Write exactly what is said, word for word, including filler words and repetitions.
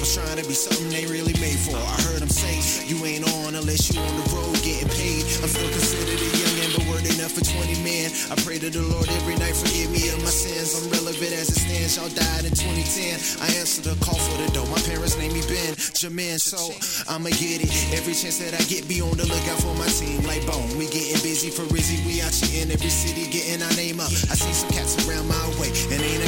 rappers trying to be something they really made for. I heard them say, you ain't on unless you on the road getting paid. I'm still considered a youngin', but word enough for twenty men. I pray to the Lord every night, forgive me of my sins. I'm relevant as it stands, y'all died in twenty ten. I answered the call for the dough, my parents named me Ben Jamin, so I'ma get it. Every chance that I get, be on the lookout for my team like Bone. We getting busy for Rizzy, we out here in every city getting our name up. I see some cats around my way, and ain't